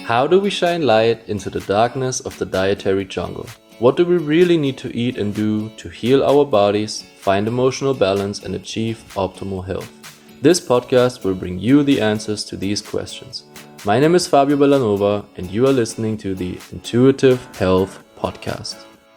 How do we shine light into the darkness of the dietary jungle? What do we really need to eat and do to heal our bodies, find emotional balance, and achieve optimal health? This podcast will bring you the answers to these questions. My name is Fabio Bellanova, and you are listening to the Intuitive Health Podcast.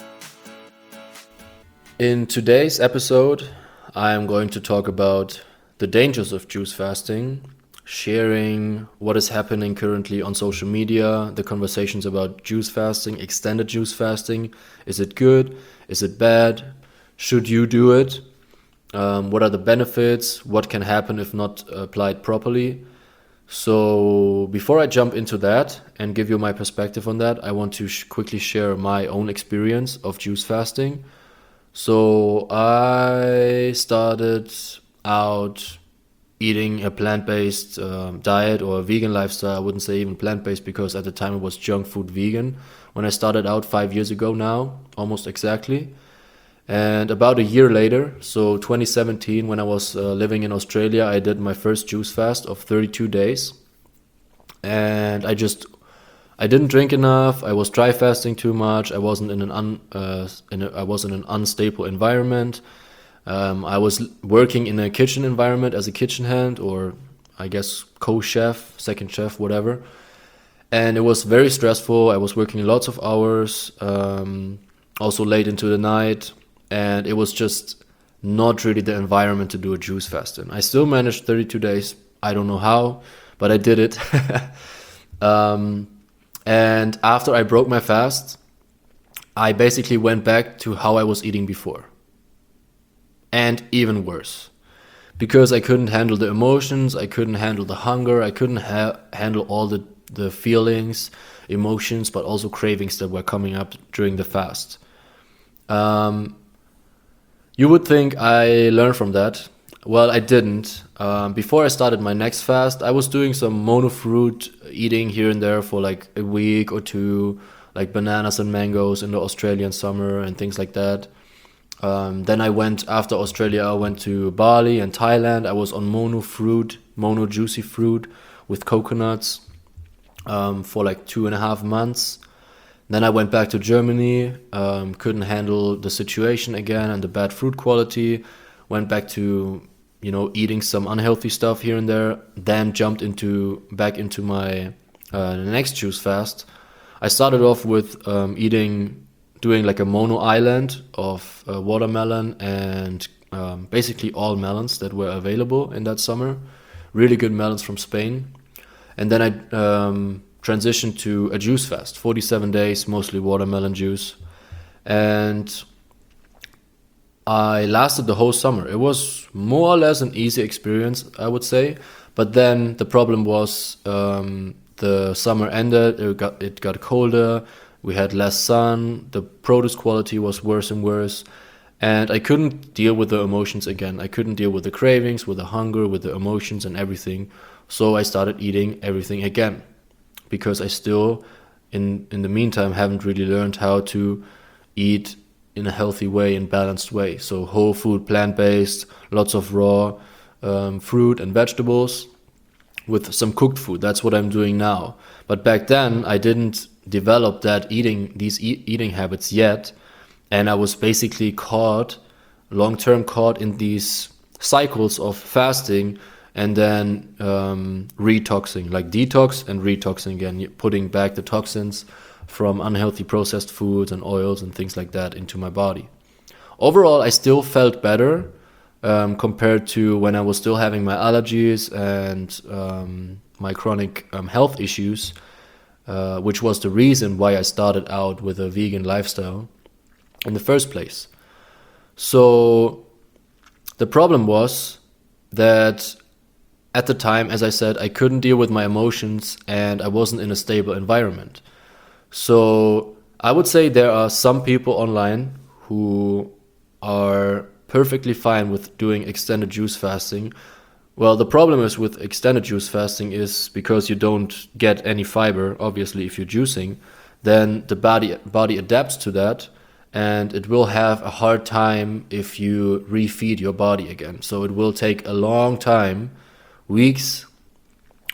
In today's episode, I am going to talk about the dangers of juice fasting, sharing what is happening currently on social media, the conversations about juice fasting, extended juice fasting. Is it good? Is it bad? Should you do it? What are the benefits? What can happen if not applied properly? So before I jump into that and give you my perspective on that, I want to quickly share my own experience of juice fasting. So I started out eating a plant-based diet or a vegan lifestyle. I wouldn't say even plant-based because at the time it was junk food vegan when I started out 5 years ago now, almost exactly. And about a year later, so 2017, when I was living in Australia, I did my first juice fast of 32 days. And I didn't drink enough. I was dry fasting too much. I wasn't in I was in an unstable environment. I was working in a kitchen environment as a kitchen hand, or I guess co-chef, second chef, whatever. And it was very stressful. I was working lots of hours, also late into the night. And it was just not really the environment to do a juice fast in. I still managed 32 days. I don't know how, but I did it. And after I broke my fast, I basically went back to how I was eating before. And even worse. Because I couldn't handle the emotions, I couldn't handle the hunger, I couldn't handle all the feelings, emotions, but also cravings that were coming up during the fast. You would think I learned from that. Well, I didn't. Before I started my next fast, I was doing some monofruit eating here and there for like a week or two, like bananas and mangoes in the Australian summer and things like that. Then after Australia, I went to Bali and Thailand. I was on mono juicy fruit with coconuts for like 2.5 months. Then I went back to Germany, couldn't handle the situation again and the bad fruit quality. Went back to, eating some unhealthy stuff here and there. Then jumped back into my next juice fast. I started off with doing like a mono island of watermelon and basically all melons that were available in that summer. Really good melons from Spain. And then I transitioned to a juice fast, 47 days, mostly watermelon juice. And I lasted the whole summer. It was more or less an easy experience, I would say. But then the problem was the summer ended, it got colder, we had less sun, the produce quality was worse and worse. And I couldn't deal with the emotions again. I couldn't deal with the cravings, with the hunger, with the emotions and everything. So I started eating everything again. Because I still, in the meantime, haven't really learned how to eat in a healthy way, in balanced way. So whole food, plant-based, lots of raw fruit and vegetables with some cooked food. That's what I'm doing now. But back then, I didn't develop these eating habits yet. And I was basically long-term caught in these cycles of fasting and then retoxing, like detox and retoxing again, putting back the toxins from unhealthy processed foods and oils and things like that into my body. Overall, I still felt better compared to when I was still having my allergies and my chronic health issues, which was the reason why I started out with a vegan lifestyle in the first place. So the problem was that at the time, as I said, I couldn't deal with my emotions and I wasn't in a stable environment. So I would say there are some people online who are perfectly fine with doing extended juice fasting. Well, the problem is with extended juice fasting is because you don't get any fiber, obviously, if you're juicing, then the body adapts to that and it will have a hard time if you refeed your body again. So it will take a long time, weeks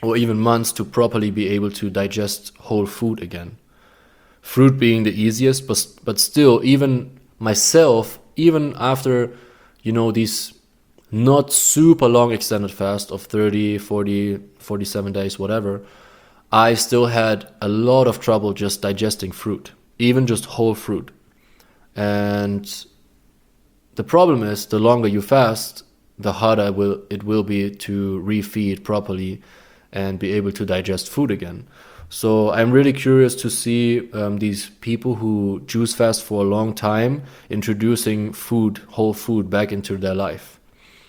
or even months to properly be able to digest whole food again. Fruit being the easiest, but still, even myself, even after, these not super long extended fast of 30, 40, 47 days, whatever, I still had a lot of trouble just digesting fruit, even just whole fruit. And the problem is, the longer you fast, the harder it will be to refeed properly and be able to digest food again. So I'm really curious to see these people who juice fast for a long time introducing food, whole food, back into their life.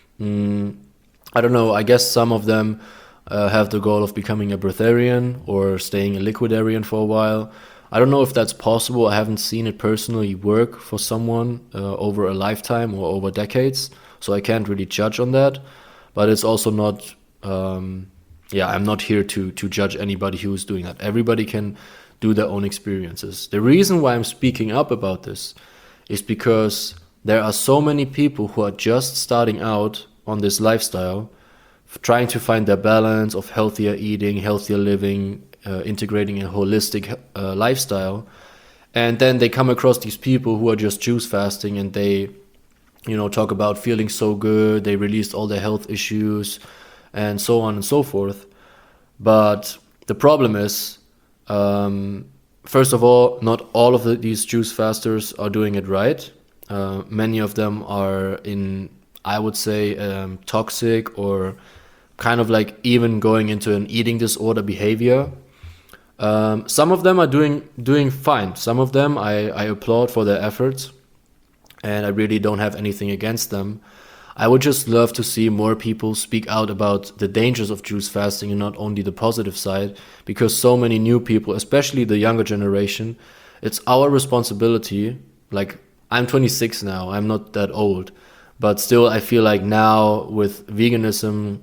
I don't know. I guess some of them have the goal of becoming a breatharian or staying a liquidarian for a while. I don't know if that's possible. I haven't seen it personally work for someone over a lifetime or over decades, so I can't really judge on that. But it's also not, I'm not here to judge anybody who's doing that. Everybody can do their own experiences. The reason why I'm speaking up about this is because there are so many people who are just starting out on this lifestyle, trying to find their balance of healthier eating, healthier living, integrating a holistic lifestyle. And then they come across these people who are just juice fasting, and they, talk about feeling so good, they released all their health issues, and so on and so forth. But the problem is, first of all, not all of these juice fasters are doing it right. Many of them are in, I would say, toxic or kind of like even going into an eating disorder behavior. Some of them are doing fine. Some of them I applaud for their efforts, and I really don't have anything against them. I would just love to see more people speak out about the dangers of juice fasting and not only the positive side, because so many new people, especially the younger generation, it's our responsibility. Like, I'm 26 now, I'm not that old, but still I feel like now with veganism,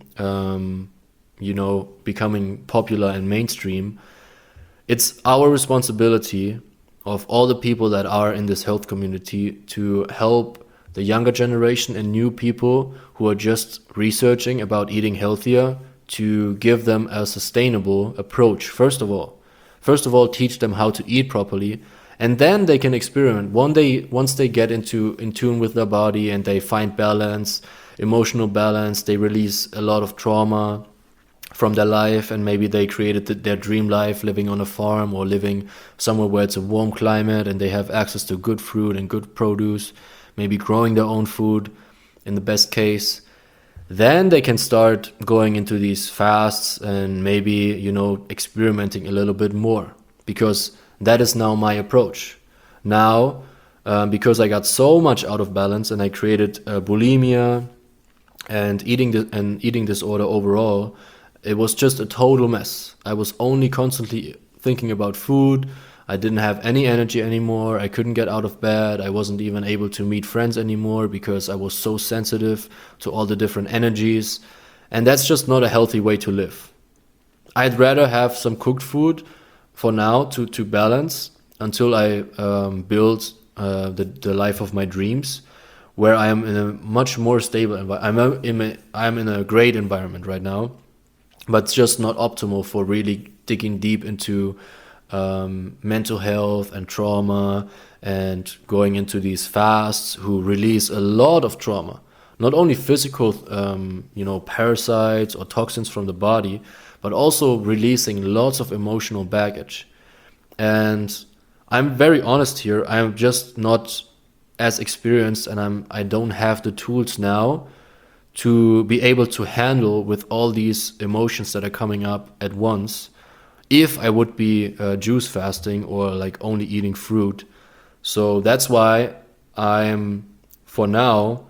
becoming popular and mainstream, it's our responsibility of all the people that are in this health community to help the younger generation and new people who are just researching about eating healthier, to give them a sustainable approach. First of all, teach them how to eat properly, and then they can experiment. Once they get in tune with their body and they find balance, emotional balance, they release a lot of trauma from their life, and maybe they created their dream life, living on a farm or living somewhere where it's a warm climate and they have access to good fruit and good produce, maybe growing their own food in the best case. Then they can start going into these fasts and maybe, experimenting a little bit more, because that is now my approach. Now, because I got so much out of balance and I created bulimia and eating disorder overall, it was just a total mess. I was only constantly thinking about food. I didn't have any energy anymore. I couldn't get out of bed. I wasn't even able to meet friends anymore because I was so sensitive to all the different energies. And that's just not a healthy way to live. I'd rather have some cooked food for now to balance until I build the life of my dreams, where I am in a much more stable environment. I'm in a great environment right now, but it's just not optimal for really digging deep into mental health and trauma and going into these fasts who release a lot of trauma, not only physical, parasites or toxins from the body, but also releasing lots of emotional baggage. And I'm very honest here. I'm just not as experienced, and I don't have the tools now to be able to handle with all these emotions that are coming up at once, if I would be juice fasting or like only eating fruit. So that's why I'm, for now,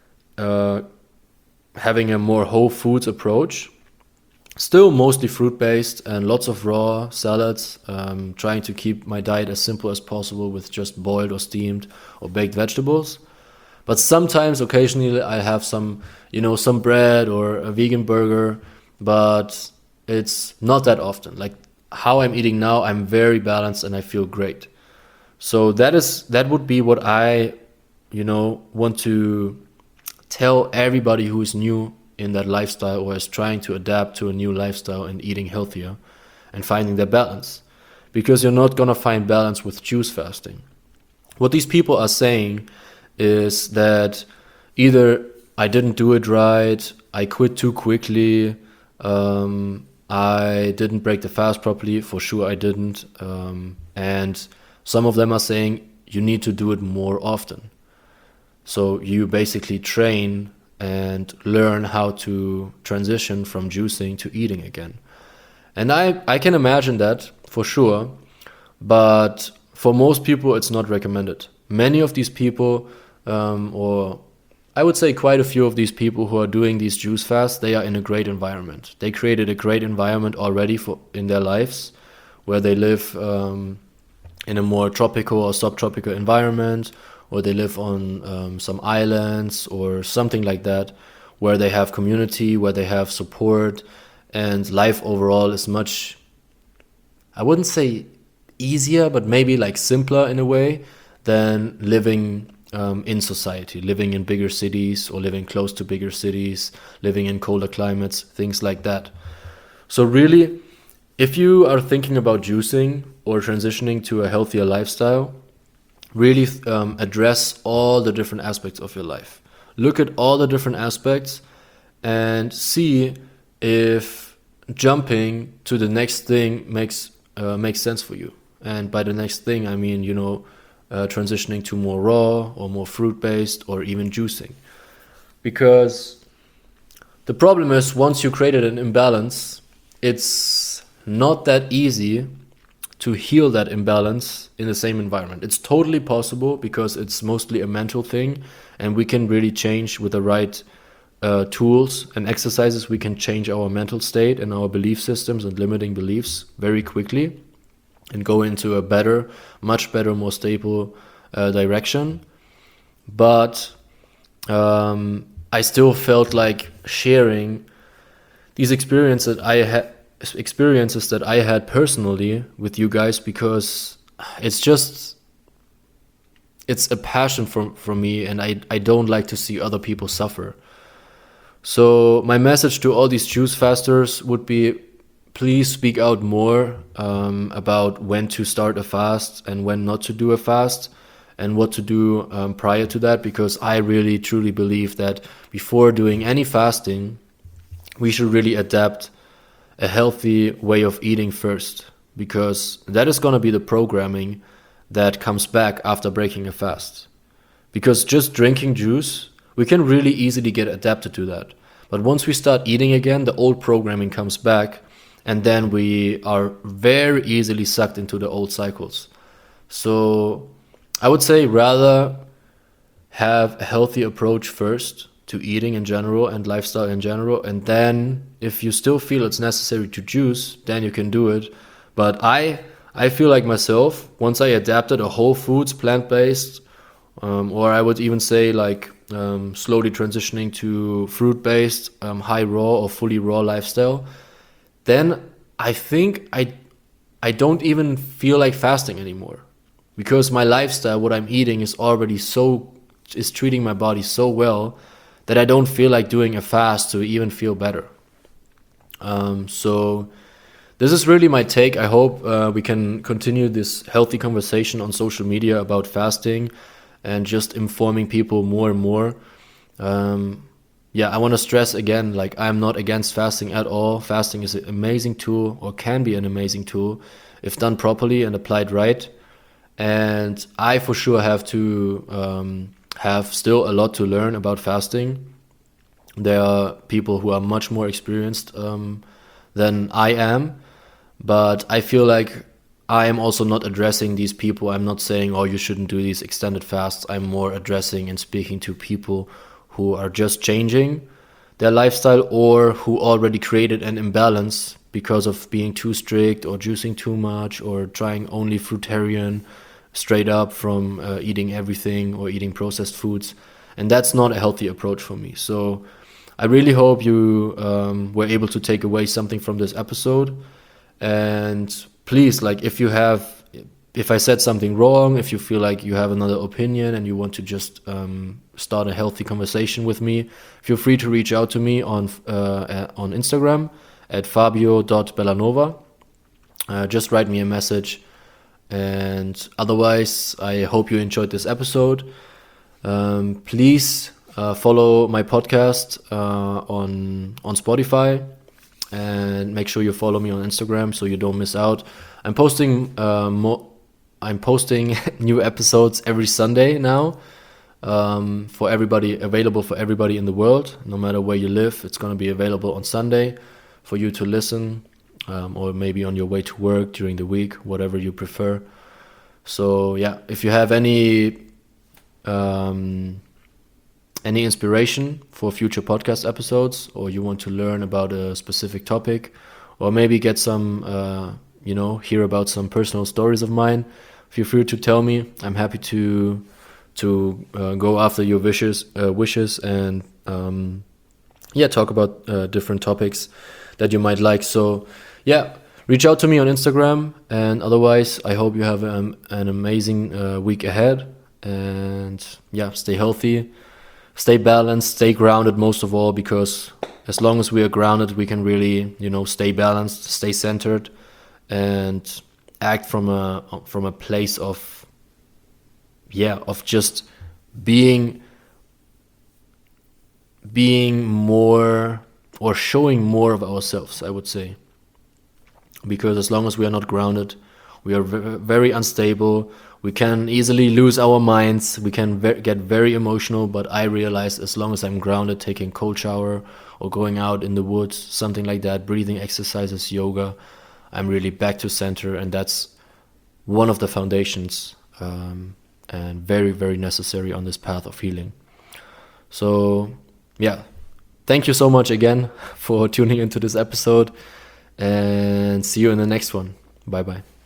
having a more whole foods approach. Still mostly fruit-based and lots of raw salads, trying to keep my diet as simple as possible with just boiled or steamed or baked vegetables. But sometimes, occasionally, I have some bread or a vegan burger, but it's not that often. Like how I'm eating now, I'm very balanced and I feel great. So that would be what I, want to tell everybody who is new in that lifestyle or is trying to adapt to a new lifestyle and eating healthier and finding their balance. Because you're not going to find balance with juice fasting. What these people are saying is that either I didn't do it right, I quit too quickly, I didn't break the fast properly. For sure I didn't. And some of them are saying you need to do it more often. So you basically train and learn how to transition from juicing to eating again. And I can imagine that for sure, but for most people it's not recommended. Many of these people, or I would say quite a few of these people who are doing these juice fasts, they are in a great environment. They created a great environment already in their lives, where they live in a more tropical or subtropical environment, or they live on some islands or something like that, where they have community, where they have support, and life overall is much, I wouldn't say easier, but maybe like simpler in a way than living in society, living in bigger cities or living close to bigger cities, living in colder climates, things like that. So really, if you are thinking about juicing or transitioning to a healthier lifestyle, really address all the different aspects of your life. Look at all the different aspects and see if jumping to the next thing makes sense for you. And by the next thing, I mean, transitioning to more raw or more fruit-based or even juicing. Because the problem is, once you created an imbalance, it's not that easy to heal that imbalance in the same environment. It's totally possible because it's mostly a mental thing, and we can really change with the right tools and exercises. We can change our mental state and our belief systems and limiting beliefs very quickly and go into a better, much better, more stable direction. But I still felt like sharing these experiences that I had personally with you guys, because it's a passion from me, and I don't like to see other people suffer. So my message to all these juice fasters would be, please speak out more about when to start a fast and when not to do a fast, and what to do prior to that, because I really truly believe that before doing any fasting, we should really adapt a healthy way of eating first, because that is going to be the programming that comes back after breaking a fast. Because just drinking juice, we can really easily get adapted to that. But once we start eating again, the old programming comes back, and then we are very easily sucked into the old cycles. So I would say rather have a healthy approach first to eating in general and lifestyle in general, and then if you still feel it's necessary to juice, then you can do it. But I feel like myself, once I adapted a whole foods, plant-based, or I would even say like slowly transitioning to fruit-based, high raw or fully raw lifestyle, then I think I don't even feel like fasting anymore, because my lifestyle, what I'm eating is treating my body so well that I don't feel like doing a fast to even feel better. So this is really my take. I hope we can continue this healthy conversation on social media about fasting and just informing people more and more. I want to stress again, like, I'm not against fasting at all. Fasting is an amazing tool, or can be an amazing tool if done properly and applied right. And I for sure have to have still a lot to learn about fasting. There are people who are much more experienced than I am, but I feel like I am also not addressing these people. I'm not saying, oh, you shouldn't do these extended fasts. I'm more addressing and speaking to people who are just changing their lifestyle, or who already created an imbalance because of being too strict or juicing too much or trying only fruitarian straight up from eating everything or eating processed foods. And that's not a healthy approach for me. So I really hope you were able to take away something from this episode. And please, like, if if I said something wrong, if you feel like you have another opinion and you want to just start a healthy conversation with me, feel free to reach out to me on Instagram at fabio.bellanova. Just write me a message. And otherwise, I hope you enjoyed this episode. Please follow my podcast on Spotify, and make sure you follow me on Instagram so you don't miss out. I'm posting new episodes every Sunday now, for everybody, available for everybody in the world, no matter where you live. It's going to be available on Sunday for you to listen, or maybe on your way to work during the week, whatever you prefer. So yeah, if you have any inspiration for future podcast episodes, or you want to learn about a specific topic, or maybe get some hear about some personal stories of mine, feel free to tell me. I'm happy to go after your wishes and talk about different topics that you might like. So yeah, reach out to me on Instagram, and otherwise I hope you have an amazing week ahead. And yeah, stay healthy, stay balanced, stay grounded most of all, because as long as we are grounded, we can really, stay balanced, stay centered, and act from a place of just being more, or showing more of ourselves, I would say. Because as long as we are not grounded, we are very unstable. We can easily lose our minds. We can get very emotional. But I realize, as long as I'm grounded, taking cold shower or going out in the woods, something like that, breathing exercises, yoga, I'm really back to center. And that's one of the foundations, and very, very necessary on this path of healing. So yeah, thank you so much again for tuning into this episode, and see you in the next one. Bye bye.